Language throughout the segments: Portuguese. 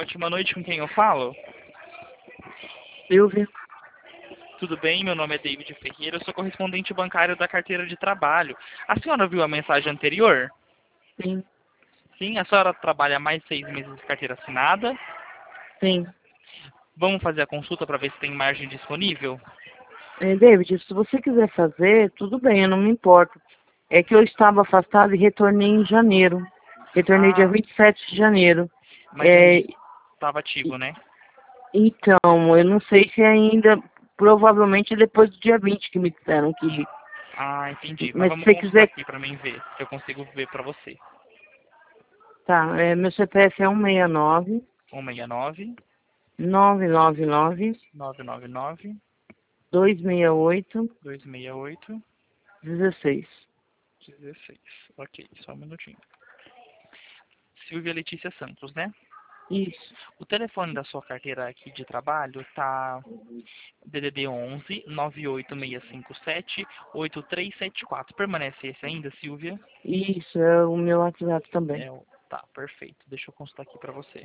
Ótima noite, com quem eu falo? Silvia? Tudo bem? Meu nome é David Ferreira, eu sou correspondente bancário da carteira de trabalho. A senhora viu a mensagem anterior? Sim, Sim, a senhora trabalha há mais de 6 meses de carteira assinada. sim. Vamos fazer a consulta para ver se tem margem disponível? David, se você quiser fazer, tudo bem, eu não me importo. É que eu estava afastado e retornei em janeiro. Retornei dia Ah, 27 de janeiro. mas ainda É, estava ativo, né? então, eu não sei se ainda, provavelmente é depois do dia 20 que me disseram que... Ah, entendi. Mas Mas se vamos você consultar quiser... aqui para mim ver, se eu consigo ver para você. Tá, meu CPF é 169 169 999 999 268 268 16. 16. Ok, só um minutinho. Silvia Letícia Santos, né? Isso, O telefone da sua carteira aqui de trabalho tá DDD 11 98657 8374. Permanece esse ainda, Silvia? isso, é o meu WhatsApp também. Tá, perfeito. Deixa eu consultar aqui para você.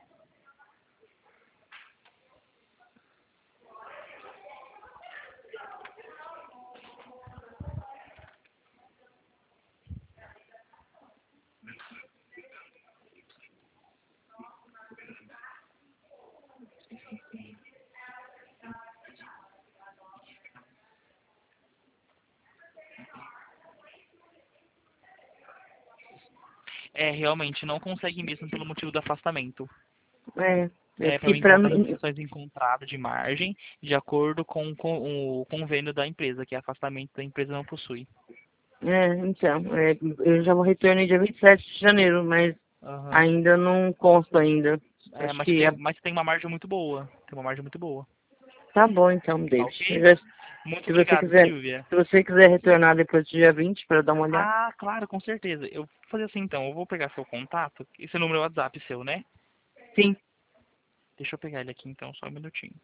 Realmente não consegue mesmo pelo motivo do afastamento. É Para que mim pra conta mim... restrições em contrato de margem, de acordo com o convênio da empresa, que afastamento da empresa não possui. Então, eu já vou retornar dia 27 de janeiro, mas Aham. ainda não consta ainda. Acho Mas que mas tem uma margem muito boa. Tem uma margem muito boa. tá bom então, Tá David. ok? Muito Se você obrigado, quiser, Silvia. se você quiser retornar depois do dia 20 para dar uma olhada. Ah, claro, com certeza. Eu vou fazer assim então. Eu vou pegar seu contato. Esse número é o WhatsApp seu, né? Sim, Deixa eu pegar ele aqui então, só um minutinho.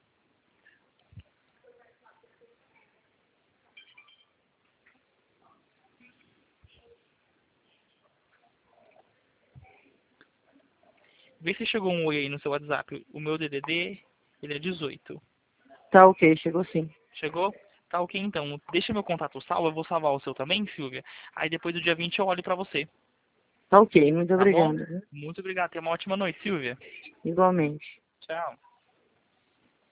Vê se chegou um oi aí no seu WhatsApp. O meu DDD, ele é 18. tá ok, chegou sim. Chegou? Tá ok então. Deixa meu contato salvo, eu vou salvar o seu também, Silvia. Aí depois do dia 20 eu olho pra você. Tá ok, muito Tá bom? obrigada, viu? Muito obrigado. Tenha uma ótima noite, Silvia. Igualmente. Tchau.